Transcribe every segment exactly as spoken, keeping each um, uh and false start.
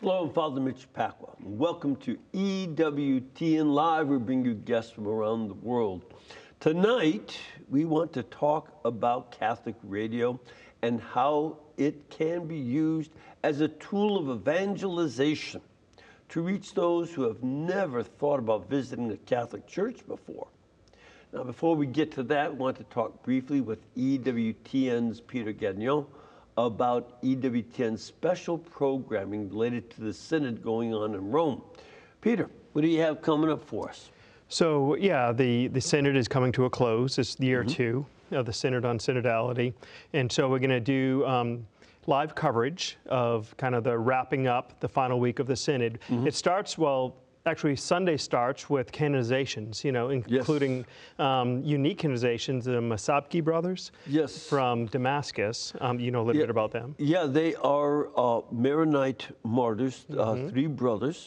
Hello, I'm Father Mitch Pacwa. Welcome to E W T N Live. We bring you guests from around the world. Tonight, we want to talk about Catholic radio and how it can be used as a tool of evangelization to reach those who have never thought about visiting a Catholic church before. Now, before we get to that, I want to talk briefly with E W T N's Peter Gagnon about E W T N's special programming related to the Synod going on in Rome. Peter, what do you have coming up for us? So, yeah, the, the Synod is coming to a close. It's year Mm-hmm. two of the Synod on Synodality. And so we're going to do um, live coverage of kind of the wrapping up the final week of the Synod. Mm-hmm. It starts, well, actually Sunday starts with canonizations, you know, including Yes. um, unique canonizations, the Masabki brothers Yes. from Damascus. Um, you know a little Yeah. bit about them. Yeah, they are uh, Maronite martyrs, uh, Mm-hmm. three brothers,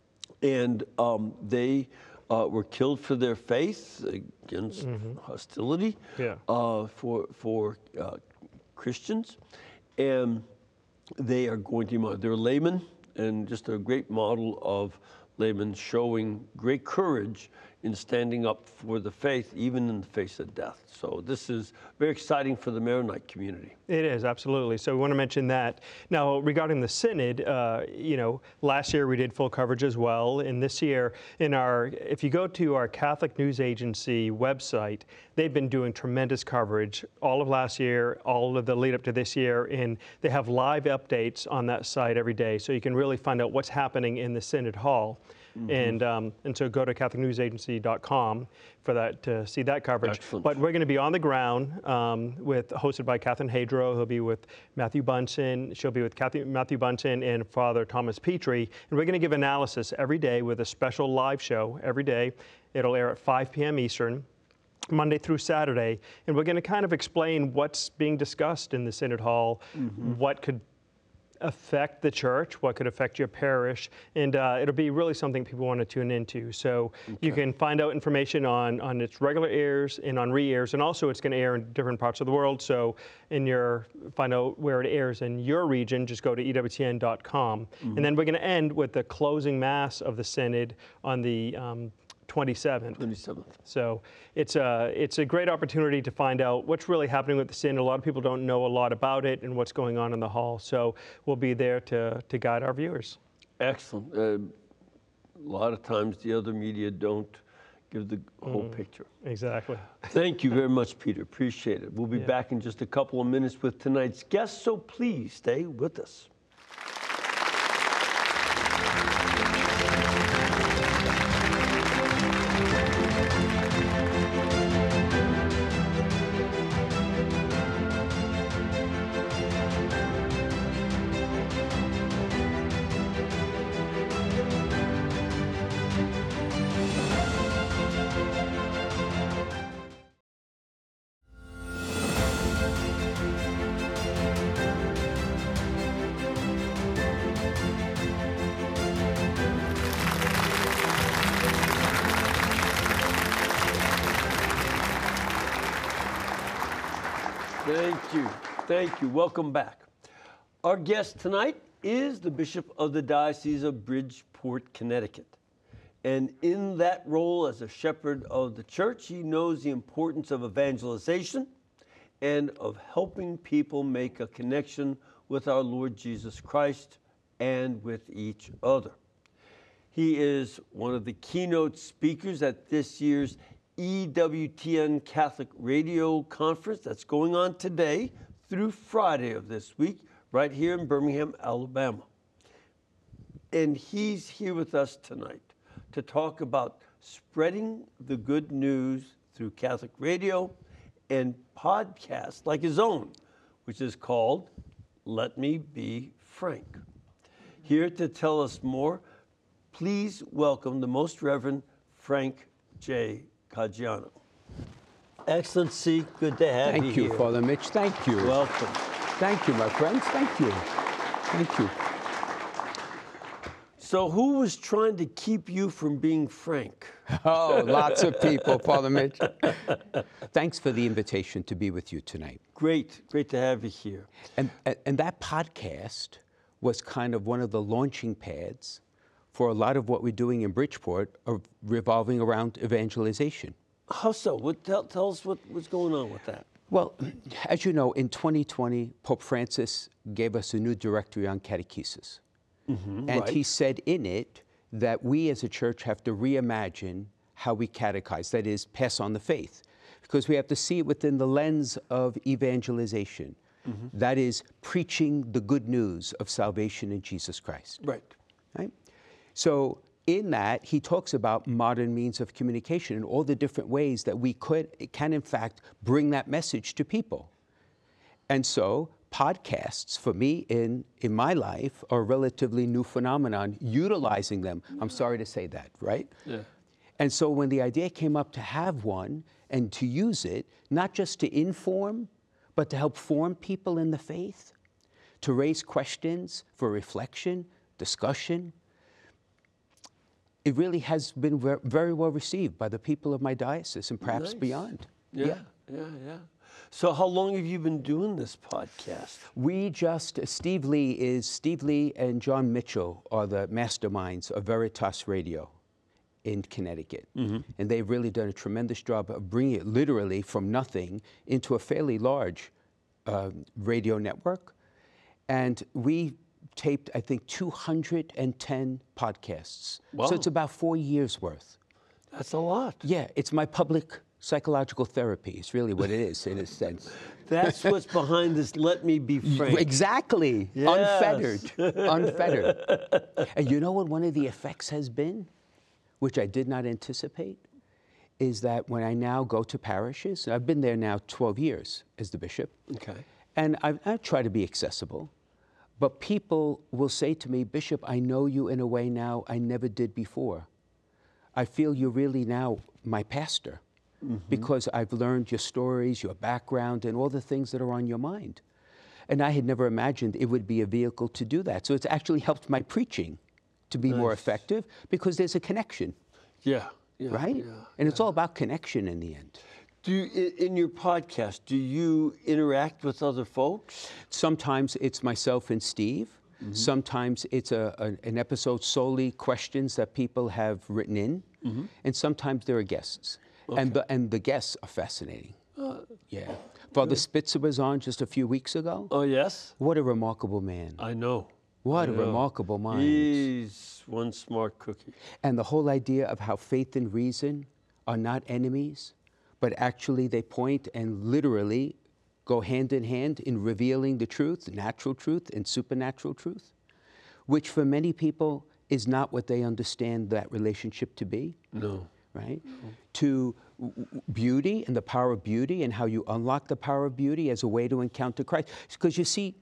and um, they uh, were killed for their faith against hostility Yeah. uh, for for uh, Christians, and they are going to be martyred. They're laymen, and just a great model of laymen showing great courage in standing up for the faith, even in the face of death. So this is very exciting for the Maronite community. It is, absolutely. So we want to mention that. Now, regarding the Synod, uh, you know, last year we did full coverage as well. And this year, in our, if you go to our Catholic News Agency website, they've been doing tremendous coverage all of last year, all of the lead up to this year. And they have live updates on that site every day. So you can really find out what's happening in the Synod Hall. Mm-hmm. And um, and so go to Catholic News Agency dot com for that to see that coverage. Excellent. But we're going to be on the ground um, with hosted by Catherine Hadro. He'll be with Matthew Bunson. She'll be with Kathy, Matthew Bunson and Father Thomas Petrie. And we're going to give analysis every day with a special live show every day. It'll air at five p.m. Eastern, Monday through Saturday. And we're going to kind of explain what's being discussed in the Synod Hall, mm-hmm. what could affect the church, what could affect your parish, and uh, it'll be really something people want to tune into. So okay. You can find out information on, on its regular airs and on re-airs, and also it's going to air in different parts of the world. So in your, find out where it airs in your region, just go to E W T N dot com. Mm-hmm. And then we're going to end with the closing Mass of the Synod on the um, twenty-seventh. twenty-seventh. So it's a, it's a great opportunity to find out what's really happening with the Synod. A lot of people don't know a lot about it and what's going on in the hall. So we'll be there to, to guide our viewers. Excellent. Uh, a lot of times the other media don't give the whole Mm, picture. Exactly. Thank you very much, Peter. Appreciate it. We'll be Yeah. back in just a couple of minutes with tonight's guest, so please stay with us. Thank you. Thank you. Welcome back. Our guest tonight is the Bishop of the Diocese of Bridgeport, Connecticut. And in that role as a shepherd of the church, he knows the importance of evangelization and of helping people make a connection with our Lord Jesus Christ and with each other. He is one of the keynote speakers at this year's E W T N Catholic Radio Conference that's going on today through Friday of this week, right here in Birmingham, Alabama. And he's here with us tonight to talk about spreading the good news through Catholic radio and podcasts like his own, which is called Let Me Be Frank. Here to tell us more, please welcome the Most Reverend Frank J. Caggiano. Excellency, good to have Thank you you, here. Father Mitch. Thank you. Welcome. Thank you, my friends. Thank you. Thank you. So who was trying to keep you from being frank? Oh, lots of people, Father Mitch. Thanks for the invitation to be with you tonight. Great, great to have you here. And, and, and that podcast was kind of one of the launching pads for a lot of what we're doing in Bridgeport, of revolving around evangelization. How so? What, tell, tell us what, what's going on with that. Well, as you know, in twenty twenty, Pope Francis gave us a new directory on catechesis. Mm-hmm, and right. he said in it that we as a church have to reimagine how we catechize, that is, pass on the faith, because we have to see it within the lens of evangelization. Mm-hmm. That is, preaching the good news of salvation in Jesus Christ. Right. Right? So in that, he talks about modern means of communication and all the different ways that we could, can in fact bring that message to people. And so podcasts, for me, in, in my life, are a relatively new phenomenon, utilizing them. I'm sorry to say that, right? Yeah. And so when the idea came up to have one and to use it, not just to inform, but to help form people in the faith, to raise questions for reflection, discussion, it really has been ver- very well received by the people of my diocese and perhaps Nice. beyond. Yeah, yeah, yeah, yeah. So how long have you been doing this podcast? We just, Steve Lee is, Steve Lee and John Mitchell are the masterminds of Veritas Radio in Connecticut. Mm-hmm. And they've really done a tremendous job of bringing it literally from nothing into a fairly large uh, radio network. And we taped, I think, two hundred ten podcasts. Wow. So it's about four years worth. That's a lot. Yeah, it's my public psychological therapy. It's really what it is, in a sense. That's what's behind this Let Me Be Frank. Exactly. Yes. Unfettered. Unfettered. And you know what one of the effects has been, which I did not anticipate, is that when I now go to parishes, I've been there now twelve years as the bishop, Okay. and I, I try to be accessible, but people will say to me, Bishop, I know you in a way now I never did before. I feel you're really now my pastor, mm-hmm. because I've learned your stories, your background, and all the things that are on your mind. And I had never imagined it would be a vehicle to do that. So it's actually helped my preaching to be Nice. more effective, because there's a connection, Yeah. yeah right? Yeah, and it's all about connection in the end. Do you, i- in your podcast, do you interact with other folks? Sometimes it's myself and Steve. Mm-hmm. Sometimes it's a, a, an episode solely questions that people have written in. Mm-hmm. And sometimes there are guests. Okay. And, the, and the guests are fascinating. Uh, yeah. Father Spitzer was on just a few weeks ago. Oh, yes? What a remarkable man. I know. What I a know. remarkable mind. He's one smart cookie. And the whole idea of how faith and reason are not enemies, but actually they point and literally go hand in hand in revealing the truth, natural truth and supernatural truth, which for many people is not what they understand that relationship to be. No. Right? No. To w- beauty and the power of beauty and how you unlock the power of beauty as a way to encounter Christ. Because you see,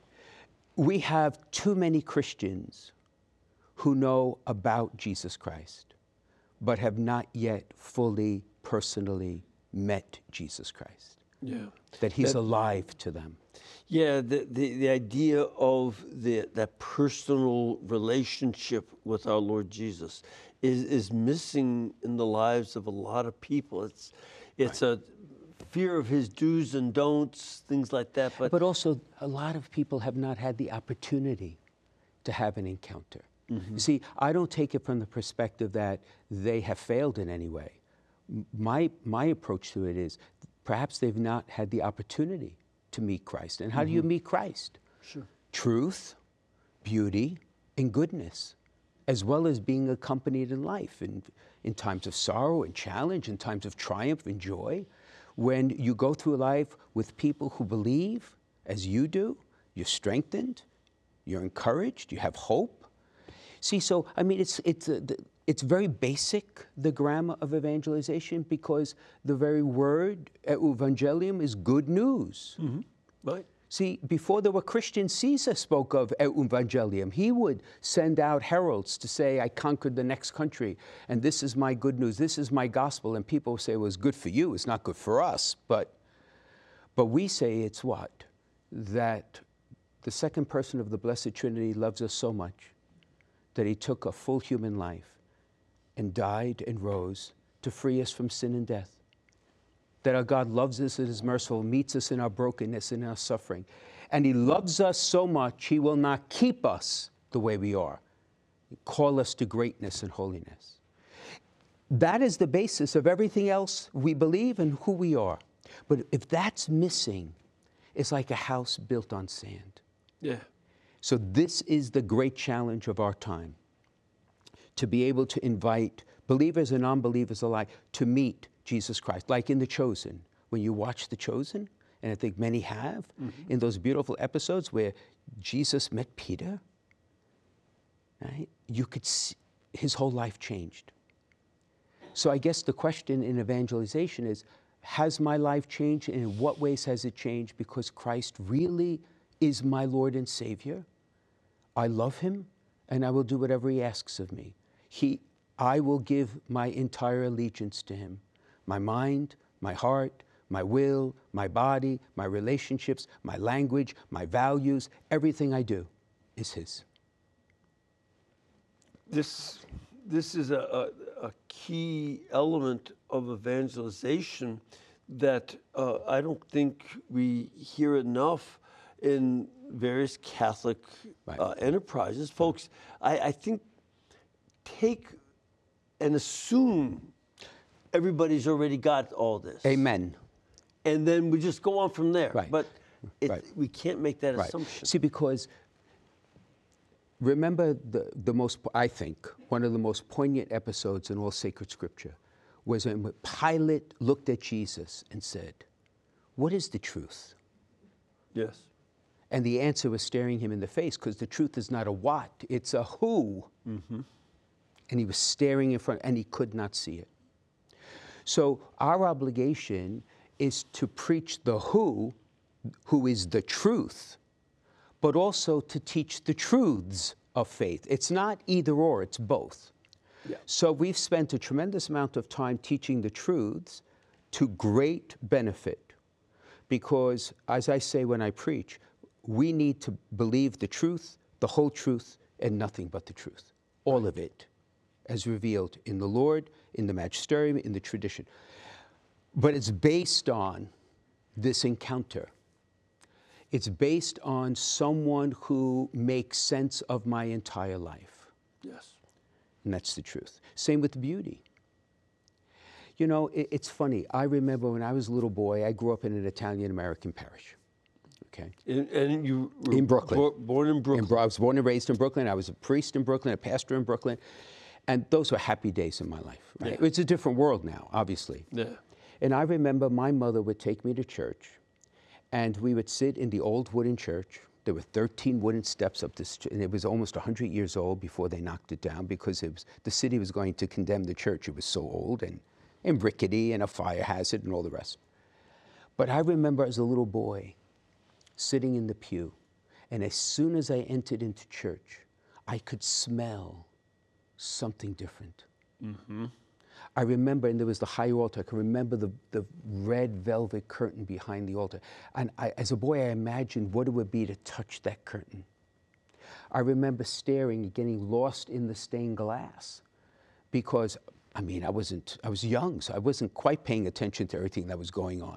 we have too many Christians who know about Jesus Christ, but have not yet fully, personally met Jesus Christ. Yeah. That he's That- alive to them. Yeah, the, the, the idea of the, that personal relationship with our Lord Jesus is, is missing in the lives of a lot of people. It's, it's right. a fear of his do's and don'ts, things like that. But, but also, a lot of people have not had the opportunity to have an encounter. Mm-hmm. You see, I don't take it from the perspective that they have failed in any way. My, my approach to it is perhaps they've not had the opportunity to meet Christ. And how mm-hmm. do you meet Christ? Sure. Truth, beauty, and goodness, as well as being accompanied in life, in, in times of sorrow and challenge, in times of triumph and joy. When you go through life with people who believe, as you do, you're strengthened, you're encouraged, you have hope. See, so, I mean, it's, it's, uh, it's very basic, the grammar of evangelization, because the very word, evangelium, is good news. Mm-hmm. Right. See, before there were Christians, Caesar spoke of evangelium. He would send out heralds to say, I conquered the next country, and this is my good news, this is my gospel. And people say, well, it's good for you, it's not good for us. But, but we say it's what? That the second person of the Blessed Trinity loves us so much that he took a full human life and died and rose to free us from sin and death. That our God loves us and is merciful, meets us in our brokenness and our suffering. And he loves us so much, he will not keep us the way we are. Call us to greatness and holiness. That is the basis of everything else we believe and who we are. But if that's missing, it's like a house built on sand. Yeah. So this is the great challenge of our time, to be able to invite believers and non-believers alike to meet Jesus Christ. Like in The Chosen, when you watch The Chosen, and I think many have, mm-hmm. in those beautiful episodes where Jesus met Peter, right? You could see his whole life changed. So I guess the question in evangelization is, has my life changed, and in what ways has it changed? Because Christ really is my Lord and Savior. I love him, and I will do whatever he asks of me. He, I will give my entire allegiance to him. My mind, my heart, my will, my body, my relationships, my language, my values, everything I do is his. This, this is a, a, a key element of evangelization that uh, I don't think we hear enough in various Catholic right. uh, enterprises. Folks, I, I think take and assume everybody's already got all this. Amen. And then we just go on from there. Right. But it, right. we can't make that right. assumption. See, because remember the, the most, I think, one of the most poignant episodes in all sacred scripture was when Pilate looked at Jesus and said, "What is the truth?" Yes. And the answer was staring him in the face, because the truth is not a what, it's a who. Mm-hmm. And he was staring in front, and he could not see it. So our obligation is to preach the who, who is the truth, but also to teach the truths of faith. It's not either or, it's both. Yeah. So we've spent a tremendous amount of time teaching the truths to great benefit, because, as I say when I preach, we need to believe the truth, the whole truth, and nothing but the truth. All of it, as revealed in the Lord, in the magisterium, in the tradition. But it's based on this encounter. It's based on someone who makes sense of my entire life. Yes. And that's the truth. Same with beauty. You know, it, it's funny. I remember when I was a little boy, I grew up in an Italian-American parish. Okay. In, and you were in Brooklyn. Bo- born in Brooklyn. In, I was born and raised in Brooklyn. I was a priest in Brooklyn, a pastor in Brooklyn. And those were happy days in my life. Right? Yeah. It's a different world now, obviously. Yeah. And I remember my mother would take me to church, and we would sit in the old wooden church. There were thirteen wooden steps up this, and it was almost one hundred years old before they knocked it down, because it was, the city was going to condemn the church. It was so old and, and rickety and a fire hazard and all the rest. But I remember as a little boy sitting in the pew, and as soon as I entered into church, I could smell something different. Mm-hmm. I remember, and there was the high altar, I can remember the, the red velvet curtain behind the altar. And I, as a boy, I imagined what it would be to touch that curtain. I remember staring and getting lost in the stained glass, because, I mean, I wasn't, I was young, so I wasn't quite paying attention to everything that was going on.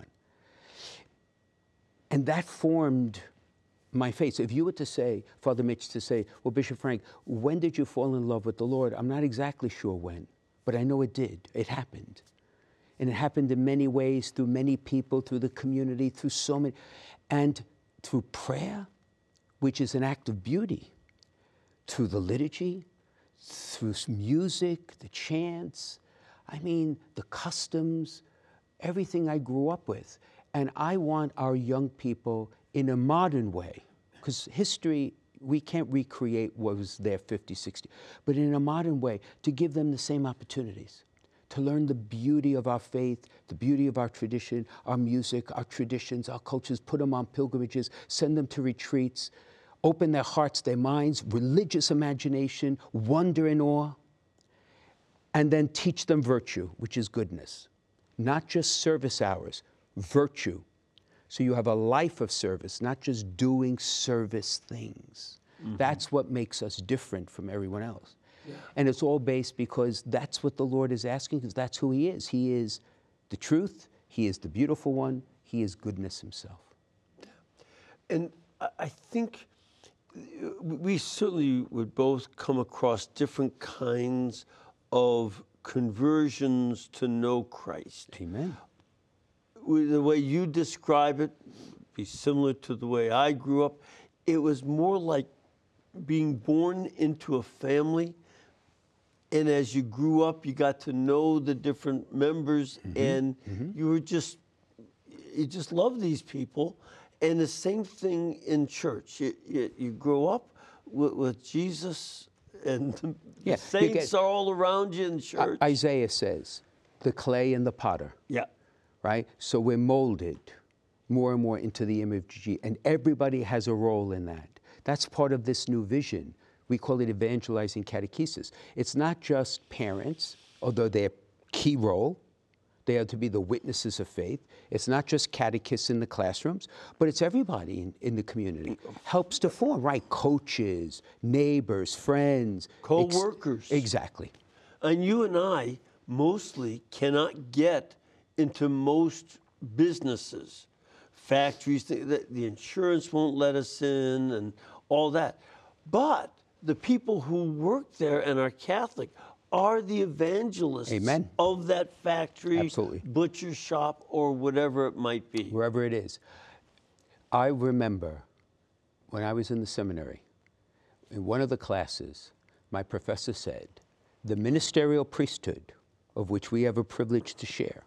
And that formed my faith. So if you were to say, Father Mitch, to say, well, Bishop Frank, when did you fall in love with the Lord? I'm not exactly sure when, but I know it did. It happened. And it happened in many ways, through many people, through the community, through so many, and through prayer, which is an act of beauty, through the liturgy, through music, the chants, I mean, the customs, everything I grew up with. And I want our young people, in a modern way, because history, we can't recreate what was there fifty, sixty, but in a modern way, to give them the same opportunities, to learn the beauty of our faith, the beauty of our tradition, our music, our traditions, our cultures, put them on pilgrimages, send them to retreats, open their hearts, their minds, religious imagination, wonder and awe, and then teach them virtue, which is goodness. Not just service hours, virtue. So you have a life of service, not just doing service things. Mm-hmm. That's what makes us different from everyone else. Yeah. And it's all based because that's what the Lord is asking, because that's who he is. He is the truth. He is the beautiful one. He is goodness himself. And I, I think we certainly would both come across different kinds of conversions to know Christ. Amen. The way you describe it be similar to the way I grew up. It was more like being born into a family, and as you grew up, you got to know the different members, mm-hmm. and mm-hmm. you were just, you just love these people. And the same thing in church. You, you, you grow up with, with Jesus, and the yeah, saints get, are all around you in church. Isaiah says, the clay and the potter. Yeah. Right? So we're molded more and more into the image of Jesus, and everybody has a role in that. That's part of this new vision. We call it evangelizing catechesis. It's not just parents, although their key role. They are to be the witnesses of faith. It's not just catechists in the classrooms, but it's everybody in, in the community. Helps to form, right? Coaches, neighbors, friends. Co-workers. Ex- exactly. And you and I mostly cannot get into most businesses, factories, the, the insurance won't let us in and all that. But the people who work there and are Catholic are the evangelists Amen. Of that factory, Absolutely. Butcher shop, or whatever it might be. Wherever it is. I remember when I was in the seminary, in one of the classes, my professor said, the ministerial priesthood, of which we have a privilege to share,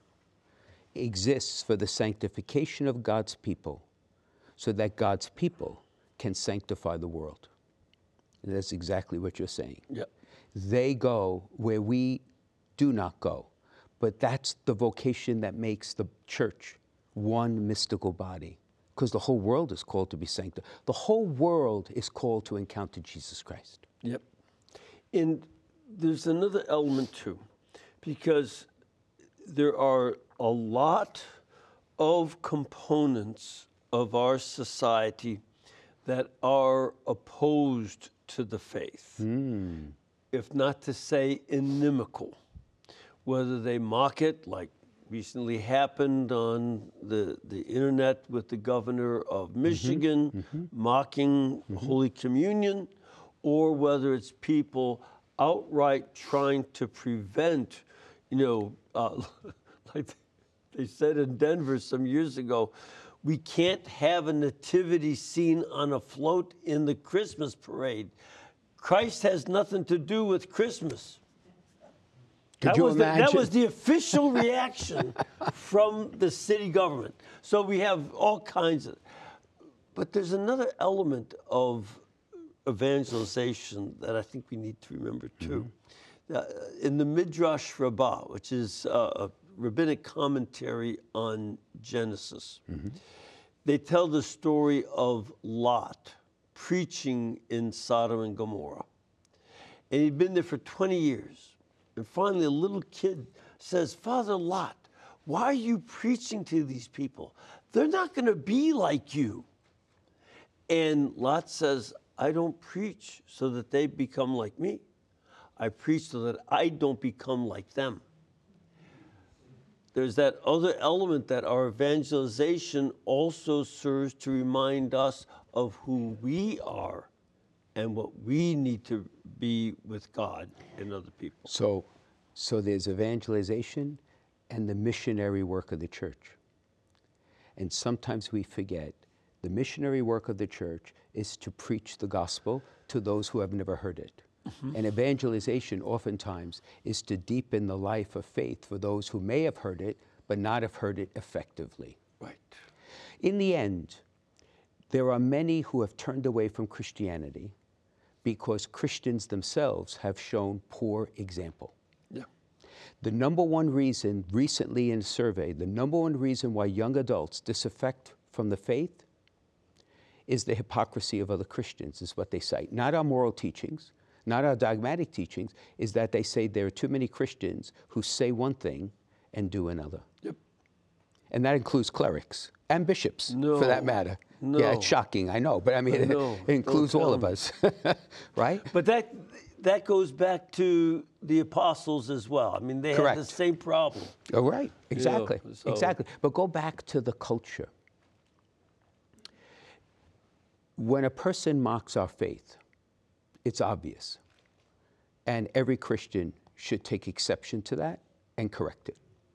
exists for the sanctification of God's people, so that God's people can sanctify the world. And that's exactly what you're saying. Yep. They go where we do not go. But that's the vocation that makes the church one mystical body, because the whole world is called to be sanctified. The whole world is called to encounter Jesus Christ. Yep. And there's another element too, because there are a lot of components of our society that are opposed to the faith. Mm. If not to say inimical, whether they mock it, like recently happened on the, the internet with the governor of Michigan, mm-hmm, mm-hmm. mocking mm-hmm. Holy Communion, or whether it's people outright trying to prevent, you know, uh, like they said in Denver some years ago, we can't have a nativity scene on a float in the Christmas parade. Christ has nothing to do with Christmas. Could that, you was the, imagine? that was the official reaction from the city government. So we have all kinds of, but there's another element of evangelization that I think we need to remember too. Mm-hmm. Uh, in the Midrash Rabbah, which is uh, a rabbinic commentary on Genesis, mm-hmm. they tell the story of Lot preaching in Sodom and Gomorrah. And he'd been there for twenty years. And finally, a little kid says, Father Lot, why are you preaching to these people? They're not going to be like you. And Lot says, I don't preach so that they become like me. I preach so that I don't become like them. There's that other element that our evangelization also serves to remind us of who we are and what we need to be with God and other people. So, so there's evangelization and the missionary work of the church. And sometimes we forget the missionary work of the church is to preach the gospel to those who have never heard it. Mm-hmm. And evangelization oftentimes is to deepen the life of faith for those who may have heard it, but not have heard it effectively. Right. In the end, there are many who have turned away from Christianity because Christians themselves have shown poor example. Yeah. The number one reason, recently in a survey, the number one reason why young adults disaffect from the faith is the hypocrisy of other Christians, is what they cite. Not our moral teachings, not our dogmatic teachings, is that they say there are too many Christians who say one thing and do another. Yep. And that includes clerics and bishops, no, for that matter. No. Yeah, it's shocking, I know, but I mean, it, no, it includes all of us, right? But that that goes back to the apostles as well. I mean, they Correct. had the same problem. Oh, right, exactly, You know, so. exactly. But go back to the culture. when a person mocks our faith, it's obvious. And every Christian should take exception to that and correct it.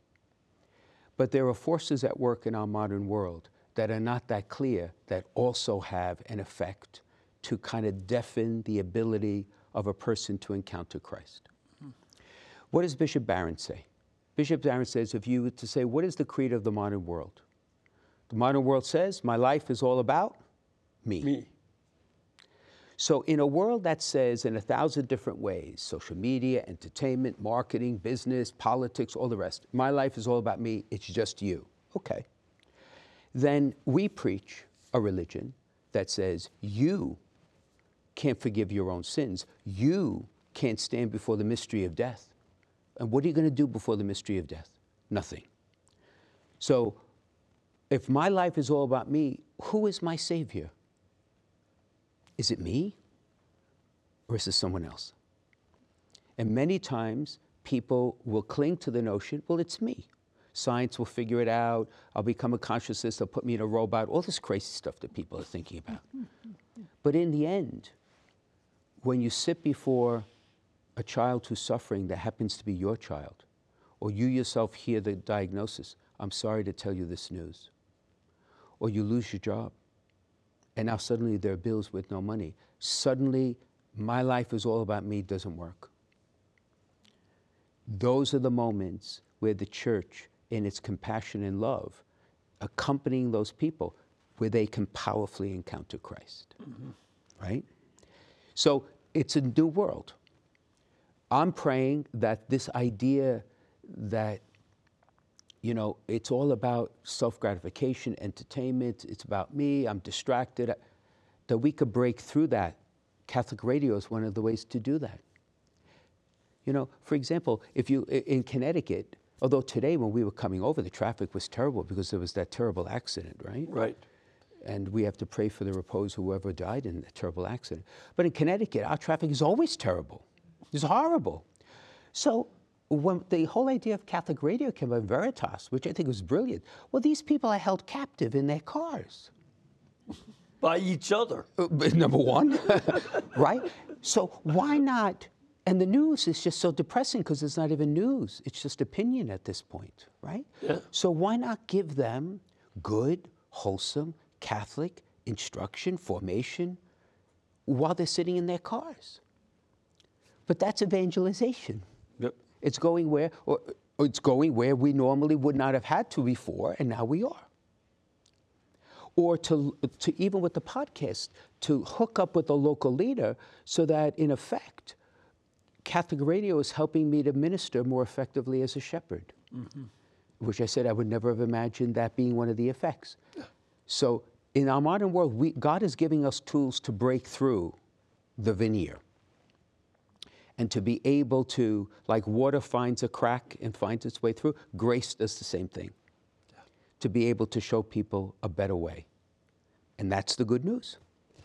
But there are forces at work in our modern world that are not that clear that also have an effect to kind of deafen the ability of a person to encounter Christ. Hmm. What does Bishop Barron say? Bishop Barron says, if you were to say, what is the creed of the modern world? The modern world says, my life is all about me. Me. So in a world that says in a thousand different ways, social media, entertainment, marketing, business, politics, all the rest, my life is all about me, it's just you. Okay. Then we preach a religion that says you can't forgive your own sins. You can't stand before the mystery of death. And what are you going to do before the mystery of death? Nothing. So if my life is all about me, who is my Savior? Is it me, or is it someone else? And many times, people will cling to the notion, well, it's me. Science will figure it out. I'll become a consciousness. They'll put me in a robot. All this crazy stuff that people are thinking about. But in the end, when you sit before a child who's suffering that happens to be your child, or you yourself hear the diagnosis, I'm sorry to tell you this news, or you lose your job, and now suddenly there are bills with no money. Suddenly, my life is all about me doesn't work. Those are the moments where the church, in its compassion and love, accompanying those people, where they can powerfully encounter Christ, mm-hmm. right? So it's a new world. I'm praying that this idea that, you know, it's all about self-gratification, entertainment, it's about me, I'm distracted, that we could break through that. Catholic radio is one of the ways to do that. You know, for example, if you, in Connecticut, although today when we were coming over, the traffic was terrible because there was that terrible accident, right? Right. And we have to pray for the repose of whoever died in that terrible accident. But in Connecticut, our traffic is always terrible. It's horrible. So when the whole idea of Catholic radio came out, Veritas, which I think was brilliant, well, these people are held captive in their cars. By each other. Uh, number one, right? So why not? And the news is just so depressing because it's not even news. It's just opinion at this point, right? Yeah. So why not give them good, wholesome, Catholic instruction, formation, while they're sitting in their cars? But that's evangelization. Yep. It's going where, or, or it's going where we normally would not have had to before, and now we are. Or to, to even with the podcast, to hook up with a local leader so that, in effect, Catholic radio is helping me to minister more effectively as a shepherd, mm-hmm. which I said I would never have imagined that being one of the effects. Yeah. So in our modern world, we, God is giving us tools to break through the veneer and to be able to, like water finds a crack and finds its way through, grace does the same thing. Yeah. To be able to show people a better way. And that's the good news.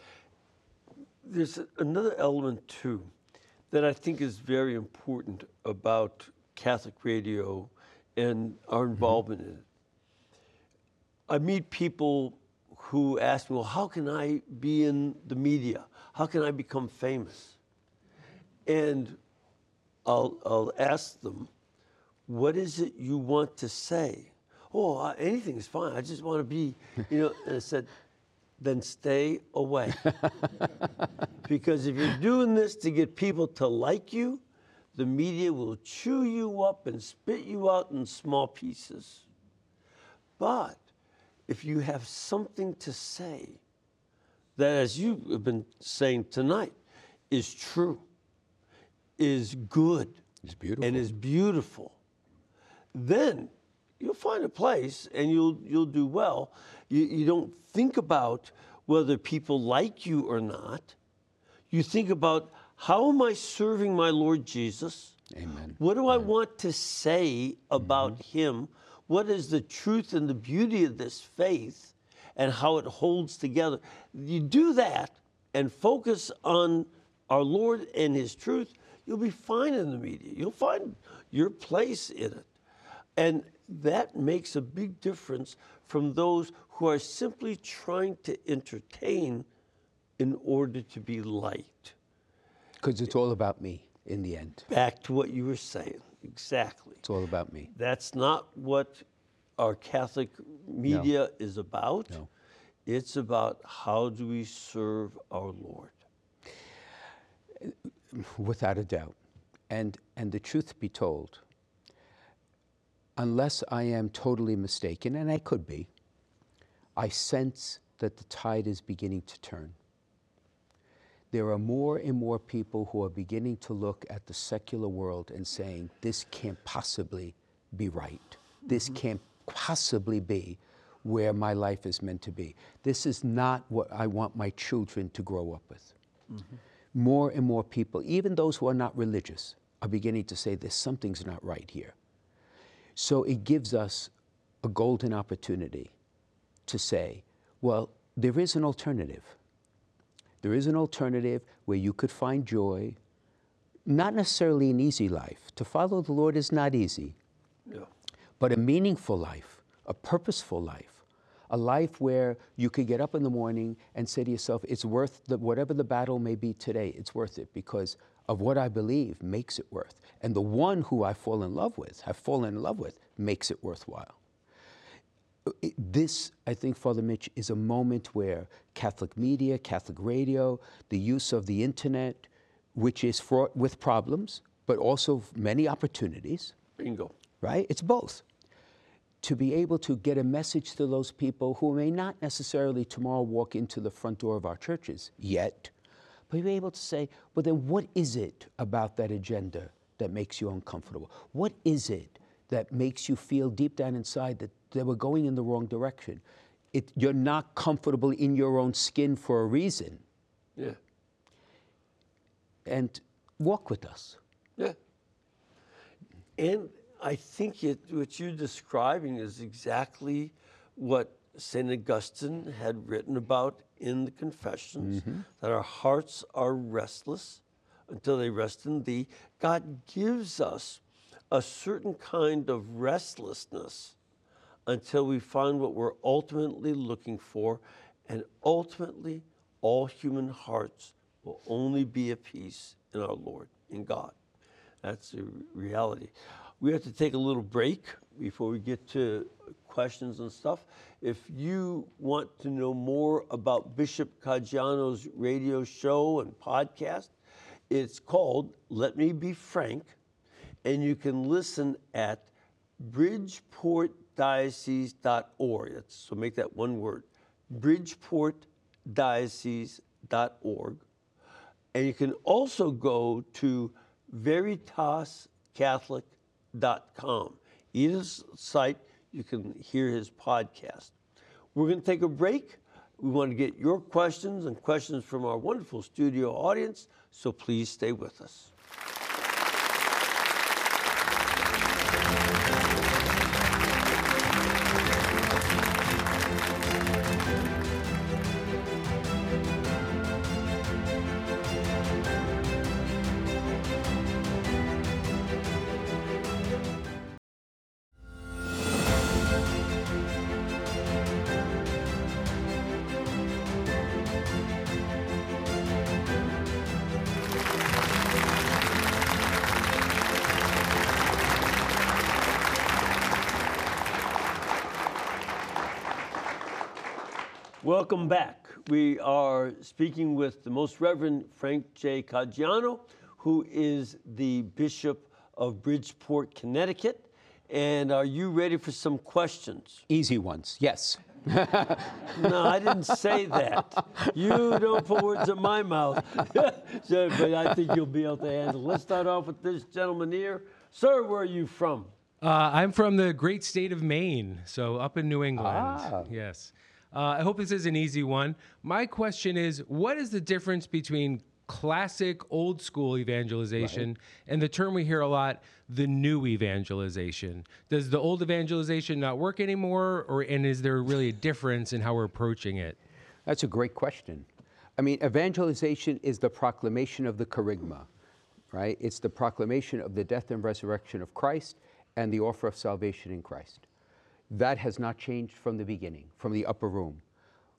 There's another element, too, that I think is very important about Catholic radio and our involvement mm-hmm. in it. I meet people who ask me, well, how can I be in the media? How can I become famous? And I'll, I'll ask them, what is it you want to say? Oh, anything is fine. I just want to be, you know, and I said, then stay away. Because if you're doing this to get people to like you, the media will chew you up and spit you out in small pieces. But if you have something to say that, as you have been saying tonight, is true, is good, it's beautiful. and is beautiful, then you'll find a place and you'll you'll do well. You, you don't think about whether people like you or not. You think about, how am I serving my Lord Jesus? Amen. What do I want to say about mm-hmm. him? What is the truth and the beauty of this faith and how it holds together? You do that and focus on our Lord and his truth, you'll be fine in the media. You'll find your place in it. And that makes a big difference from those who are simply trying to entertain in order to be liked. Because it's all about me in the end. Back to what you were saying, exactly. It's all about me. That's not what our Catholic media No. is about. No. It's about how do we serve our Lord. Without a doubt. And, and the truth be told, unless I am totally mistaken, and I could be, I sense that the tide is beginning to turn. There are more and more people who are beginning to look at the secular world and saying, this can't possibly be right. This mm-hmm. can't possibly be where my life is meant to be. This is not what I want my children to grow up with. Mm-hmm. More and more people, even those who are not religious, are beginning to say there's something's not right here. So it gives us a golden opportunity to say, well, there is an alternative. There is an alternative where you could find joy, not necessarily an easy life. To follow the Lord is not easy, Yeah. but a meaningful life, a purposeful life, a life where you could get up in the morning and say to yourself, it's worth the, whatever the battle may be today, it's worth it because of what I believe makes it worth. And the one who I fall in love with, have fallen in love with, makes it worthwhile. It, this, I think, Father Mitch, is a moment where Catholic media, Catholic radio, the use of the internet, which is fraught with problems, but also many opportunities. Bingo. Right? It's both. To be able to get a message to those people who may not necessarily tomorrow walk into the front door of our churches yet, but be able to say, well, then what is it about that agenda that makes you uncomfortable? What is it that makes you feel deep down inside that, that we're going in the wrong direction? It, you're not comfortable in your own skin for a reason. Yeah. And walk with us. Yeah. And I think it, what you're describing is exactly what Saint Augustine had written about in the Confessions, mm-hmm. that our hearts are restless until they rest in thee. God gives us a certain kind of restlessness until we find what we're ultimately looking for, and ultimately all human hearts will only be at peace in our Lord, in God. That's the reality. We have to take a little break before we get to questions and stuff. If you want to know more about Bishop Caggiano's radio show and podcast, it's called Let Me Be Frank, and you can listen at bridgeport diocese dot org. So make that one word, bridgeport diocese dot org. And you can also go to veritas catholic dot com. Either site, you can hear his podcast. We're going to take a break. We want to get your questions and questions from our wonderful studio audience, so please stay with us. Welcome back. We are speaking with the Most Reverend Frank J. Caggiano, who is the Bishop of Bridgeport, Connecticut. And are you ready for some questions? Easy ones, yes. No, I didn't say that. You don't put words in my mouth. So, but I think you'll be able to handle it. Let's start off with this gentleman here. Sir, where are you from? Uh, I'm from the great state of Maine, so up in New England. Ah. Yes. Uh, I hope this is an easy one. My question is, what is the difference between classic old school evangelization right. and the term we hear a lot, the new evangelization? Does the old evangelization not work anymore, or and is there really a difference in how we're approaching it? That's a great question. I mean, evangelization is the proclamation of the kerygma, right? It's the proclamation of the death and resurrection of Christ and the offer of salvation in Christ. That has not changed from the beginning, from the upper room.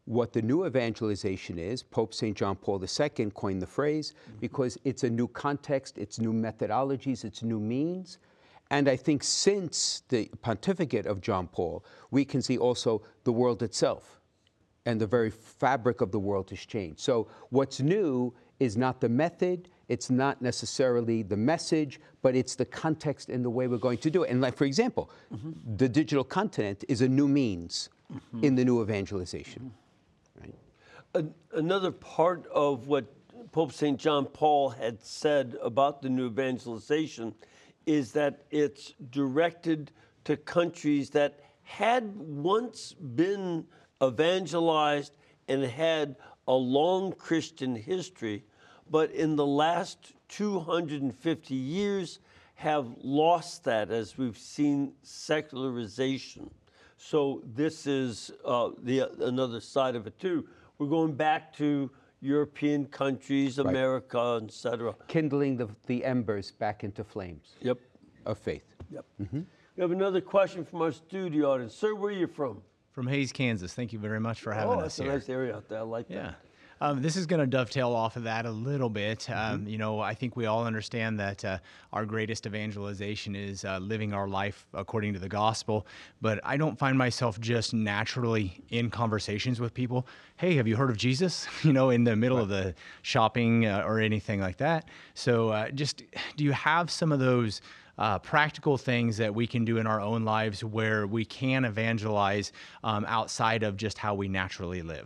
what the new evangelization is. Pope Saint John Paul the Second coined the phrase because it's a new context, it's new methodologies, it's new means. And I think since the pontificate of John Paul, we can see also the world itself and the very fabric of the world has changed. So what's new is not the method, it's not necessarily the message, but it's the context and the way we're going to do it. And like, for example, mm-hmm. the digital continent is a new means mm-hmm. in the new evangelization. Right? A- another part of what Pope Saint John Paul had said about the new evangelization is that it's directed to countries that had once been evangelized and had a long Christian history, but in the last two hundred fifty years have lost that as we've seen secularization. So this is uh, the another side of it too. We're going back to European countries, Right. America, et cetera. Kindling the, the embers back into flames Yep. of faith. Yep. Mm-hmm. We have another question from our studio audience. Sir, where are you from? From Hayes, Kansas. Thank you very much for having oh, us that's here. a nice area out there. I like Yeah. that. Um, this is going to dovetail off of that a little bit. Um, you know, I think we all understand that uh, our greatest evangelization is uh, living our life according to the gospel. But I don't find myself just naturally in conversations with people. Hey, have you heard of Jesus? You know, in the middle of the shopping uh, or anything like that. So uh, just, do you have some of those Uh, practical things that we can do in our own lives where we can evangelize um, outside of just how we naturally live?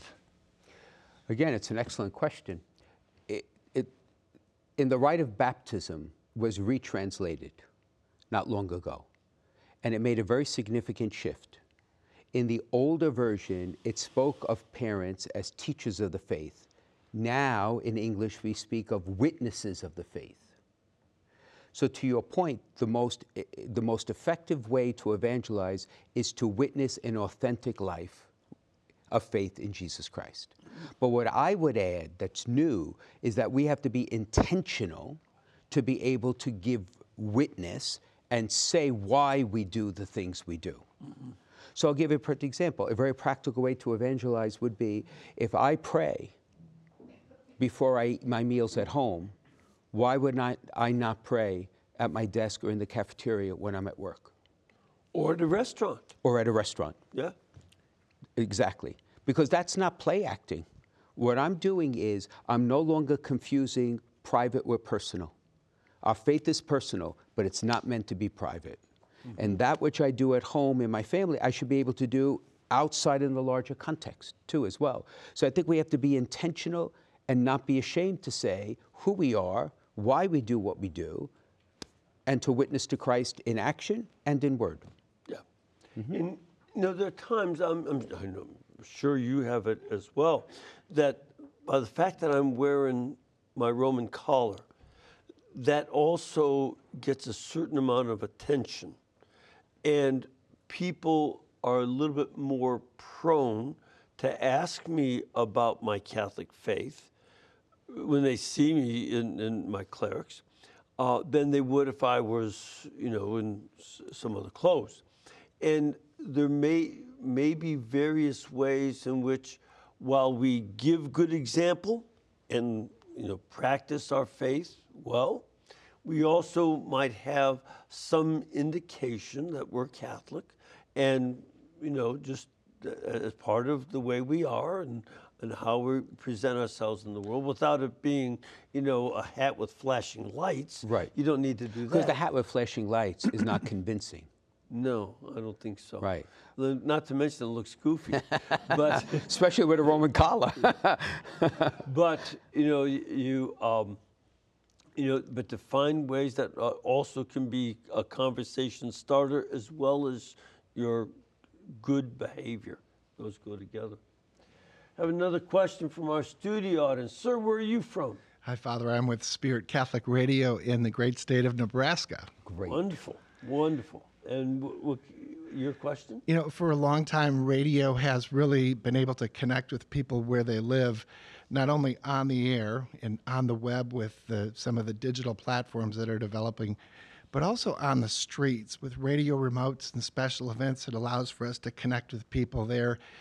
Again, it's an excellent question. It, it, in the rite of baptism was retranslated not long ago, and it made a very significant shift. In the older version, it spoke of parents as teachers of the faith. Now, in English, we speak of witnesses of the faith. So to your point, the most, the most effective way to evangelize is to witness an authentic life of faith in Jesus Christ. But what I would add that's new is that we have to be intentional to be able to give witness and say why we do the things we do. Mm-hmm. So I'll give you a perfect example. A very practical way to evangelize would be if I pray before I eat my meals at home, why would not I not pray at my desk or in the cafeteria when I'm at work? Or at a restaurant. Or at a restaurant. Yeah. Exactly. Because that's not play acting. What I'm doing is I'm no longer confusing private with personal. Our faith is personal, but it's not meant to be private. Mm-hmm. And that which I do at home in my family, I should be able to do outside in the larger context too as well. So I think we have to be intentional and not be ashamed to say who we are, why we do what we do, and to witness to Christ in action and in word. Yeah. Mm-hmm. And, you know, there are times, I'm, I'm, I'm sure you have it as well, that by the fact that I'm wearing my Roman collar, that also gets a certain amount of attention. And people are a little bit more prone to ask me about my Catholic faith when they see me in, in my clerics, uh, than they would if I was, you know, in s- some other clothes. And there may, may be various ways in which, while we give good example and, you know, practice our faith well, we also might have some indication that we're Catholic and, you know, just as part of the way we are and, and how we present ourselves in the world without it being, you know, a hat with flashing lights. Right. You don't need to do that. Because the hat with flashing lights is not convincing. No, I don't think so. Right. The- Not to mention it looks goofy. but, Especially with a Roman collar. but, you know, y- you, um, you know, but to find ways that uh, also can be a conversation starter as well as your good behavior. Those go together. I have another question from our studio audience. Sir, where are you from? Hi, Father. I'm with Spirit Catholic Radio in the great state of Nebraska. Great. Wonderful, wonderful. And w- w- your question? You know, for a long time, radio has really been able to connect with people where they live, not only on the air and on the web with the, some of the digital platforms that are developing, but also on the streets with radio remotes and special events. It allows for us to connect with people there.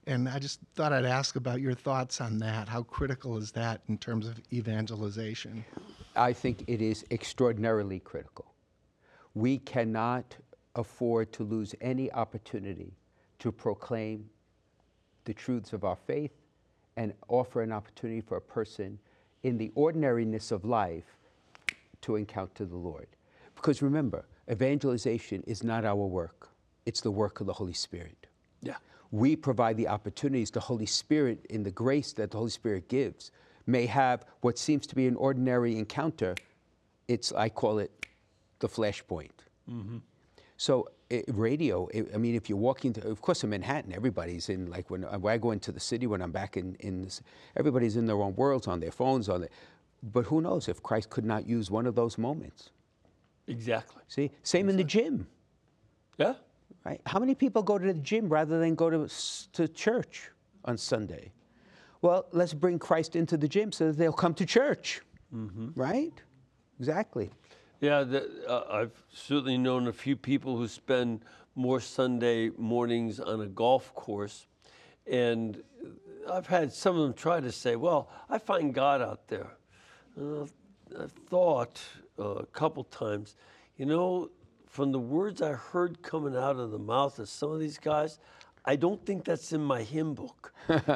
And I just thought I'd ask about your thoughts on that. How critical is that in terms of evangelization? I think it is extraordinarily critical. We cannot afford to lose any opportunity to proclaim the truths of our faith and offer an opportunity for a person in the ordinariness of life to encounter the Lord. Because remember, evangelization is not our work. It's the work of the Holy Spirit. Yeah. We provide the opportunities. The Holy Spirit, in the grace that the Holy Spirit gives, may have what seems to be an ordinary encounter. It's, I call it, the flashpoint. Mm-hmm. So it, radio, it, I mean, if you're walking, to, of course in Manhattan, everybody's in, like when, when I go into the city, when I'm back in, in this, everybody's in their own worlds, on their phones, on their, but who knows if Christ could not use one of those moments. Exactly. See, same in the gym. Yeah. Right? How many people go to the gym rather than go to, to church on Sunday? Well, let's bring Christ into the gym so that they'll come to church. Mm-hmm. Right? Exactly. Yeah, the, uh, I've certainly known a few people who spend more Sunday mornings on a golf course. And I've had some of them try to say, well, I find God out there. Uh, I've thought uh, a couple times, you know, from the words I heard coming out of the mouth of some of these guys, I don't think that's in my hymn book.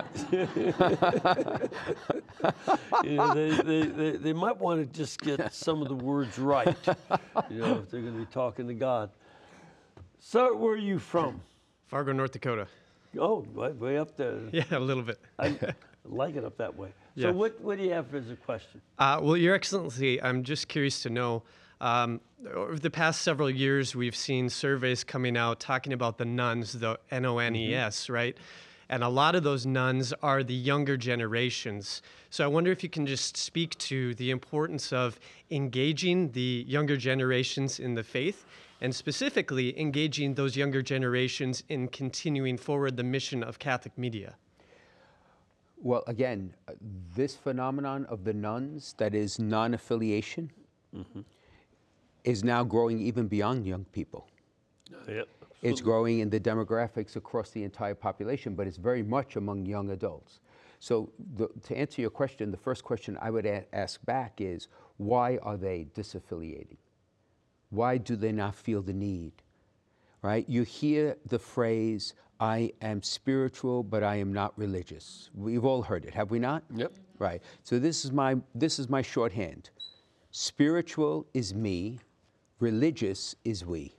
You know, they, they, they, they might want to just get some of the words right, you know, if they're going to be talking to God. So, where are you from? Fargo, North Dakota. Oh, way, way up there. Yeah, a little bit. I like it up that way. So, Yeah. what, what do you have as a question? Uh, well, Your Excellency, I'm just curious to know, um, over the past several years, we've seen surveys coming out talking about the nuns, the N O N E S, mm-hmm. right? And a lot of those nuns are the younger generations. So I wonder if you can just speak to the importance of engaging the younger generations in the faith, and specifically engaging those younger generations in continuing forward the mission of Catholic media. Well, again, uh, this phenomenon of the nuns, that is non-affiliation, mm-hmm. is now growing even beyond young people. Yep. It's growing in the demographics across the entire population, but it's very much among young adults. So the, to answer your question, the first question I would a- ask back is, why are they disaffiliating? Why do they not feel the need? Right? You hear the phrase, I am spiritual, but I am not religious. We've all heard it, have we not? Yep. Right. So this is my, this is my shorthand. Spiritual is me, religious is we.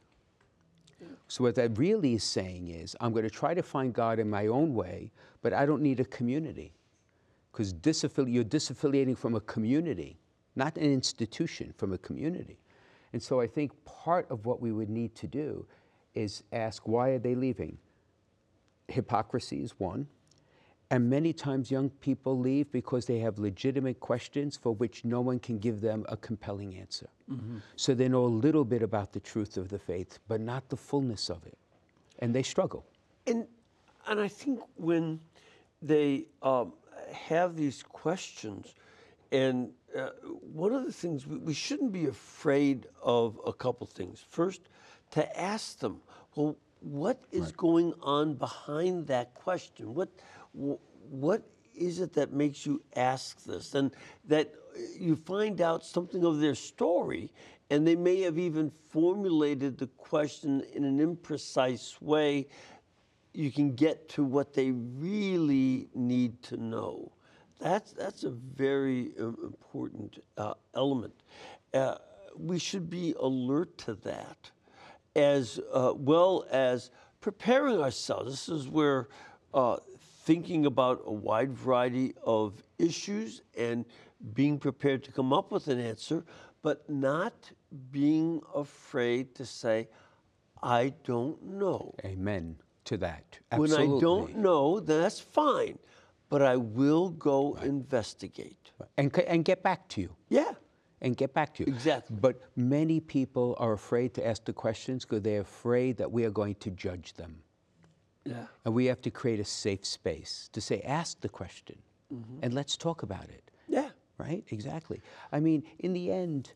So what that really is saying is, I'm going to try to find God in my own way, but I don't need a community. Because disaffili- you're disaffiliating from a community, not an institution, from a community. And so I think part of what we would need to do is ask, why are they leaving? Hypocrisy is one. And many times young people leave because they have legitimate questions for which no one can give them a compelling answer. Mm-hmm. So they know a little bit about the truth of the faith, but not the fullness of it. And they struggle. And, and I think when they um, have these questions, and uh, one of the things, we, we shouldn't be afraid of a couple things. First, to ask them, well, what is right. going on behind that question? What What is it that makes you ask this? And that you find out something of their story, and they may have even formulated the question in an imprecise way. You can get to what they really need to know. That's, that's a very uh, important uh, element. Uh, we should be alert to that, as uh, well as preparing ourselves. This is where uh, thinking about a wide variety of issues and being prepared to come up with an answer, but not being afraid to say, I don't know. Amen to that. Absolutely. When I don't know, then that's fine, but I will go right. investigate. And, and get back to you. Yeah. And get back to you. Exactly. But many people are afraid to ask the questions because they're afraid that we are going to judge them. Yeah. And we have to create a safe space to say, ask the question, mm-hmm. and let's talk about it. Yeah. Right? Exactly. I mean, in the end,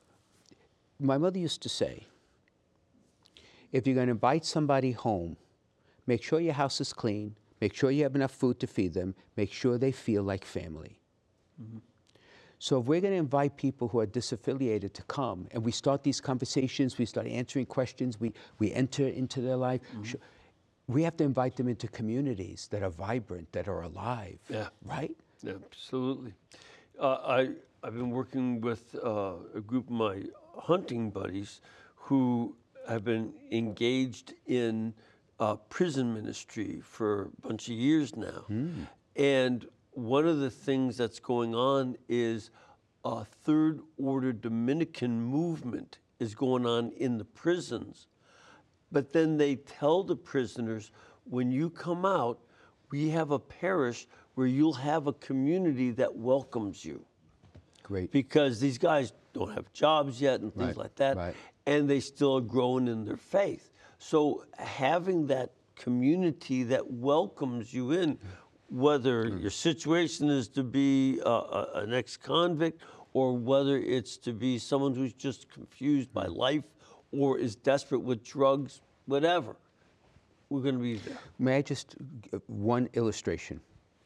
my mother used to say, if you're going to invite somebody home, make sure your house is clean, Make sure you have enough food to feed them. Make sure they feel like family. Mm-hmm. So if we're going to invite people who are disaffiliated to come, and we start these conversations, we start answering questions, we, we enter into their life, mm-hmm. we have to invite them into communities that are vibrant, that are alive, yeah. right? Absolutely. Uh, I, I've been working with uh, a group of my hunting buddies who have been engaged in uh, prison ministry for a bunch of years now. Mm. And one of the things that's going on is a third order Dominican movement is going on in the prisons. But then they tell the prisoners, when you come out, we have a parish where you'll have a community that welcomes you. Great. Because these guys don't have jobs yet and things right. like that. Right. And they still are growing in their faith. So having that community that welcomes you in, whether your situation is to be uh, a, an ex-convict or whether it's to be someone who's just confused by life or is desperate with drugs, whatever, we're going to be there. May I just, uh, one illustration.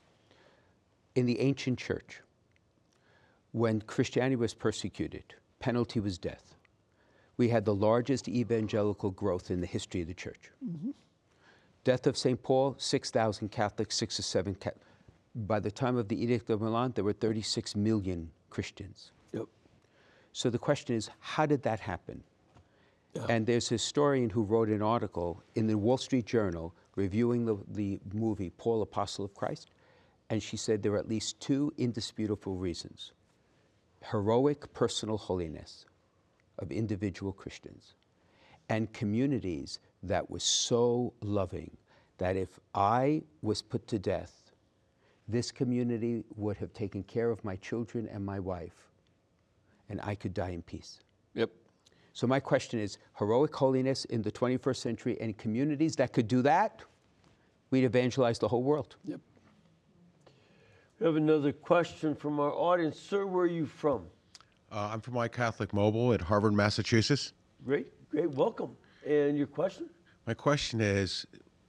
In the ancient church, when Christianity was persecuted, penalty was death. We had the largest evangelical growth in the history of the church. Mm-hmm. Death of Saint Paul, six thousand Catholics, six or seven Catholics. By the time of the Edict of Milan, there were thirty-six million Christians. Yep. So the question is, how did that happen? Yeah. And there's a historian who wrote an article in the Wall Street Journal reviewing the, the movie Paul, Apostle of Christ, and she said there are at least two indisputable reasons. Heroic personal holiness of individual Christians and communities that was so loving that if I was put to death, this community would have taken care of my children and my wife, and I could die in peace. Yep. So my question is, heroic holiness in the twenty-first century and communities that could do that, we'd evangelize the whole world. Yep. We have another question from our audience. Sir, where are you from? Uh, I'm from My Catholic Mobile at Harvard, Massachusetts. Great, great, welcome. And your question? My question is,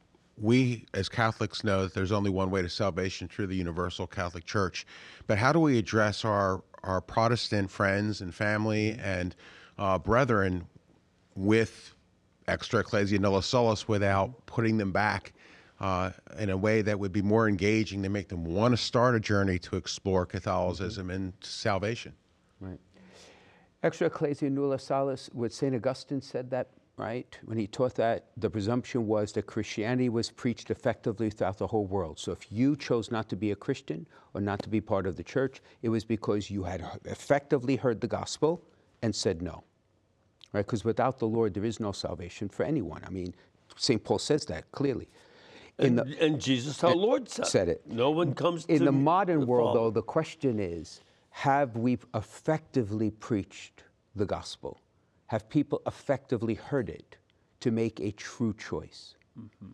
we as Catholics know that there's only one way to salvation through the Universal Catholic Church, but how do we address our, our Protestant friends and family and uh, brethren with extra ecclesia nulla solus without putting them back uh, in a way that would be more engaging to make them want to start a journey to explore Catholicism mm-hmm. and salvation? Right. Extra ecclesia nulla salus, what Saint Augustine said that, right? When he taught that, the presumption was that Christianity was preached effectively throughout the whole world. So if you chose not to be a Christian or not to be part of the church, it was because you had effectively heard the gospel and said no, right? Because without the Lord, there is no salvation for anyone. I mean, Saint Paul says that clearly. In and, the, and Jesus, our Lord, said, said it. No one comes to In the modern the world, Father. though, the question is, have we effectively preached the gospel? Have people effectively heard it to make a true choice? Mm-hmm.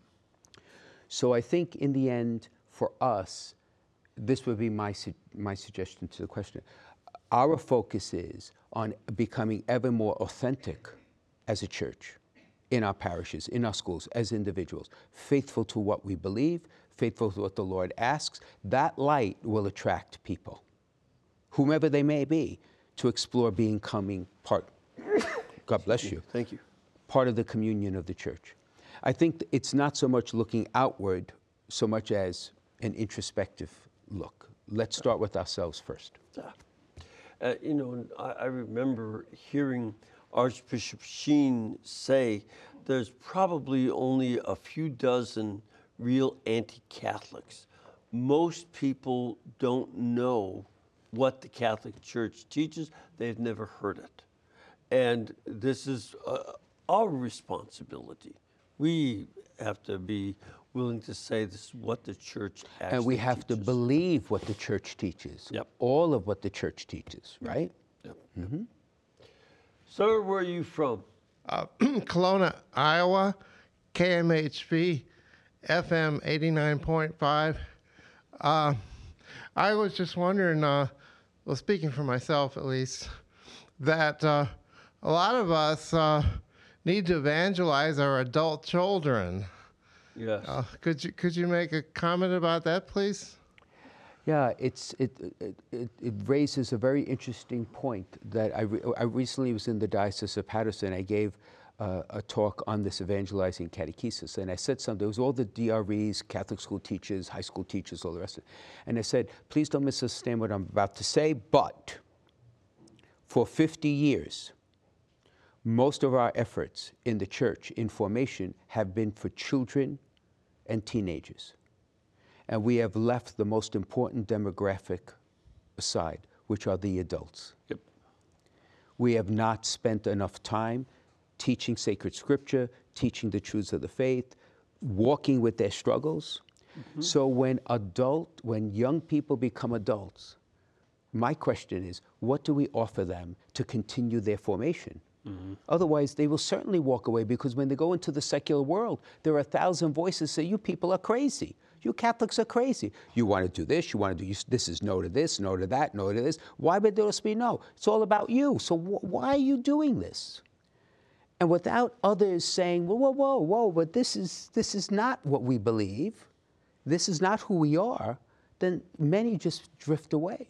So I think in the end, for us, this would be my, su- my suggestion to the question. Our focus is on becoming ever more authentic as a church, in our parishes, in our schools, as individuals, faithful to what we believe, faithful to what the Lord asks. That light will attract people, whomever they may be, to explore becoming part, God bless you. Thank you. Part of the communion of the church. I think it's not so much looking outward, so much as an introspective look. Let's start with ourselves first. Uh, you know, I, I remember hearing Archbishop Sheen say there's probably only a few dozen real anti-Catholics. Most people don't know what the Catholic Church teaches. They've never heard it. And this is uh, our responsibility. We have to be willing to say this is what the church actually And we have teaches. to believe what the church teaches. Yep. All of what the church teaches, right? Yep. Mm-hmm. Sir, where are you from? Uh, Kelowna, Iowa, K M H P, F M eighty-nine point five. Uh, I was just wondering, uh, well, speaking for myself at least, that uh, a lot of us uh, need to evangelize our adult children. Yes. Uh, could you could you make a comment about that, please? Yeah, it's, it, it, it, it raises a very interesting point that I, re I recently was in the Diocese of Patterson. I gave uh, a talk on this evangelizing catechesis, and I said something. It was all the D R Es, Catholic school teachers, high school teachers, all the rest of it. And I said, please don't misunderstand what I'm about to say, but for fifty years, most of our efforts in the church in formation have been for children and teenagers. And we have left the most important demographic aside, which are the adults. Yep. We have not spent enough time teaching sacred scripture, teaching the truths of the faith, walking with their struggles. Mm-hmm. So when adult, when young people become adults, my question is, what do we offer them to continue their formation? Mm-hmm. Otherwise, they will certainly walk away, because when they go into the secular world, there are a thousand voices say, you people are crazy. You Catholics are crazy. You want to do this, you want to do, this is no to this, no to that, no to this. Why would there be no? It's all about you. So wh why are you doing this? And without others saying, whoa, whoa, whoa, whoa, but this is, this is not what we believe, this is not who we are, then many just drift away.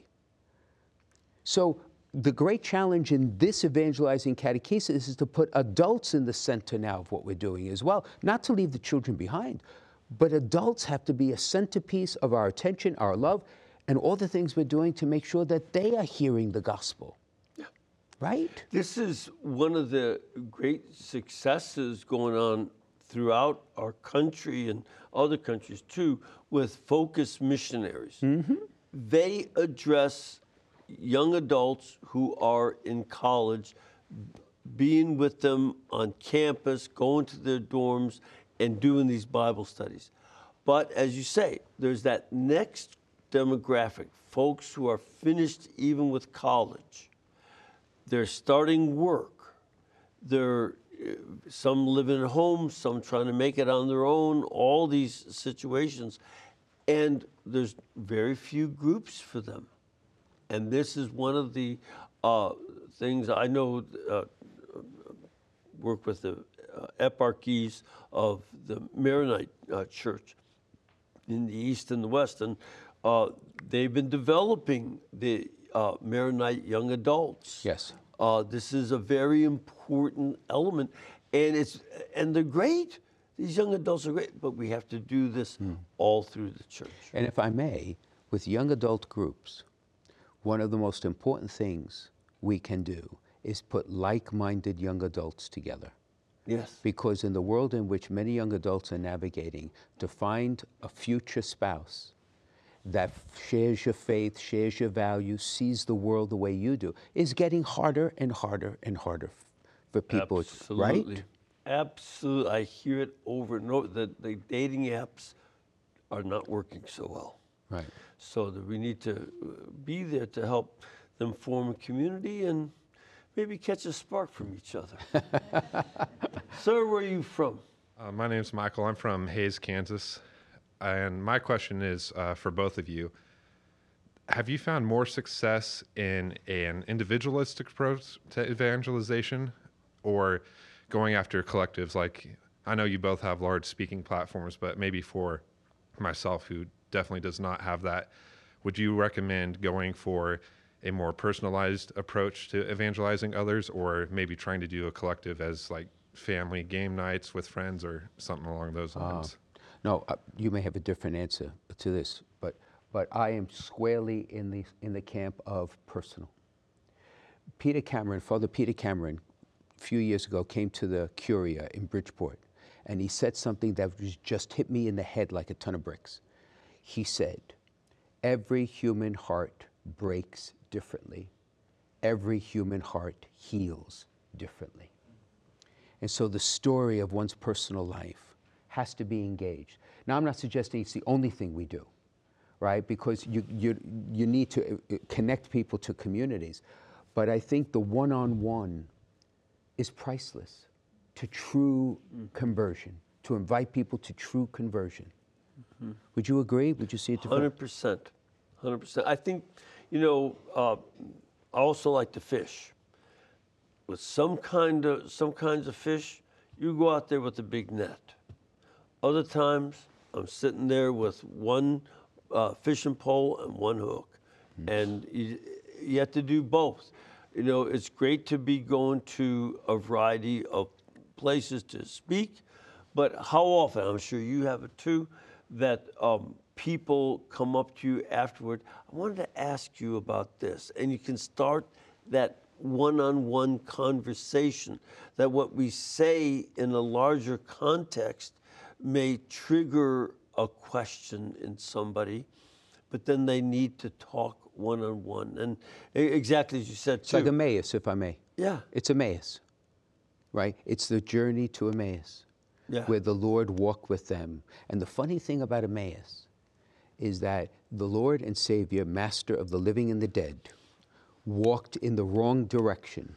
So the great challenge in this evangelizing catechesis is to put adults in the center now of what we're doing as well, not to leave the children behind, but adults have to be a centerpiece of our attention, our love, and all the things we're doing to make sure that they are hearing the gospel. Yeah. Right? This is one of the great successes going on throughout our country and other countries too, with focused missionaries. Mm-hmm. They address young adults who are in college, being with them on campus, going to their dorms, and doing these Bible studies. But as you say, there's that next demographic, folks who are finished even with college. They're starting work. They're, some living at home, some trying to make it on their own, all these situations. And there's very few groups for them. And this is one of the uh, things I know, uh, work with the uh, eparchies of the Maronite uh, Church in the East and the West. And uh, they've been developing the uh, Maronite young adults. Yes. Uh, this is a very important element. And, it's, and they're great. These young adults are great, but we have to do this mm. all through the church. And if I may, with young adult groups, one of the most important things we can do is put like-minded young adults together. Yes. Because in the world in which many young adults are navigating, to find a future spouse that shares your faith, shares your values, sees the world the way you do, is getting harder and harder and harder for people, Absolutely. Right? Absolutely. I hear it over and over. The, the dating apps are not working so well. Right. So that we need to be there to help them form a community and maybe catch a spark from each other. Sir, where are you from? Uh, my name's Michael. I'm from Hays, Kansas. And my question is uh, for both of you. Have you found more success in an individualistic approach to evangelization or going after collectives? Like, I know you both have large speaking platforms, but maybe for myself, who definitely does not have that, would you recommend going for a more personalized approach to evangelizing others, or maybe trying to do a collective as like family game nights with friends or something along those lines? Uh, no, uh, you may have a different answer to this, but but I am squarely in the in the camp of personal. Peter Cameron, Father Peter Cameron, a few years ago came to the Curia in Bridgeport, and he said something that was just hit me in the head like a ton of bricks. He said, every human heart breaks differently. Every human heart heals differently. And so the story of one's personal life has to be engaged. Now, I'm not suggesting it's the only thing we do, right? Because you, you, you need to connect people to communities. But I think the one-on-one is priceless to true mm. conversion, to invite people to true conversion. Mm-hmm. Would you agree? Would you see it different? one hundred percent. one hundred percent. I think, you know, uh, I also like to fish. With some kind of some kinds of fish, you go out there with a big net. Other times, I'm sitting there with one uh, fishing pole and one hook. And you, you have to do both. You know, it's great to be going to a variety of places to speak, but how often, I'm sure you have it too, that um, people come up to you afterward. I wanted to ask you about this. And you can start that one-on-one conversation, that what we say in a larger context may trigger a question in somebody, but then they need to talk one-on-one. And e- exactly as you said, It's too. like Emmaus, if I may. Yeah. It's Emmaus, right? It's the journey to Emmaus, Yeah. where the Lord walked with them. And the funny thing about Emmaus is that the Lord and Savior, Master of the living and the dead, walked in the wrong direction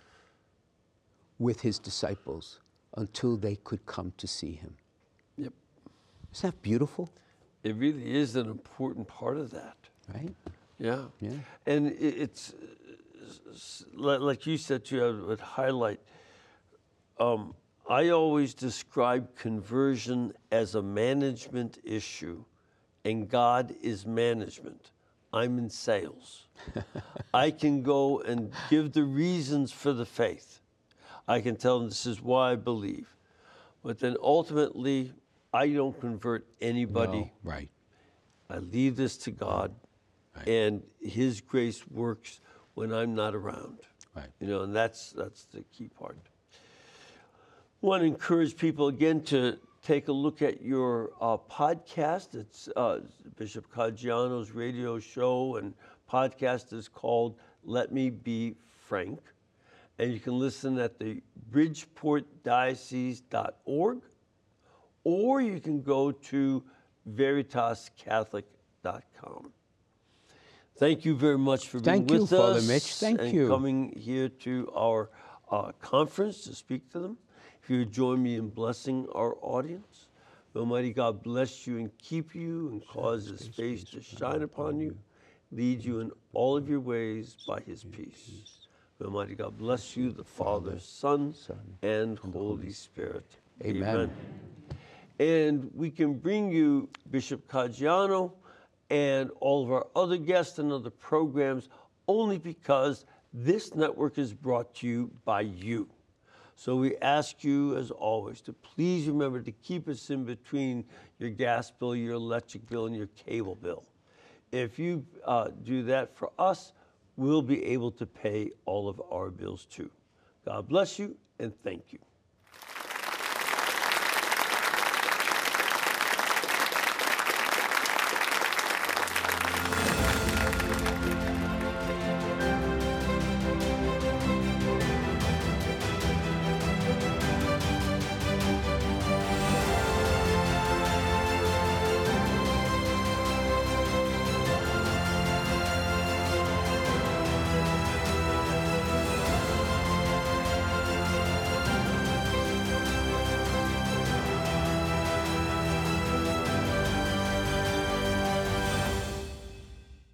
with his disciples until they could come to see him. Yep. Isn't that beautiful? It really is an important part of that. Right? Yeah. Yeah. And it, it's, uh, s- li- like you said, too, I would highlight, um, I always describe conversion as a management issue, and God is management. I'm in sales. I can go and give the reasons for the faith. I can tell them this is why I believe. But then ultimately, I don't convert anybody. No, right. I leave this to God, and His grace works when I'm not around. Right. You know, and that's that's the key part. I want to encourage people again to take a look at your uh, podcast. It's uh, Bishop Caggiano's radio show and podcast is called Let Me Be Frank. And you can listen at the bridgeport diocese dot org, or you can go to veritas catholic dot com. Thank you very much for being Thank you, with Father us Mitch. Thank and you. coming here to our uh, conference to speak to them. If you would join me in blessing our audience. Almighty God bless you and keep you and cause His face to shine upon you, lead you in all of your ways by His peace. Almighty God bless you, the Father, Son, and Holy Spirit. Amen. And we can bring you Bishop Caggiano and all of our other guests and other programs only because this network is brought to you by you. So we ask you, as always, to please remember to keep us in between your gas bill, your electric bill, and your cable bill. If you uh, do that for us, we'll be able to pay all of our bills too. God bless you, and thank you.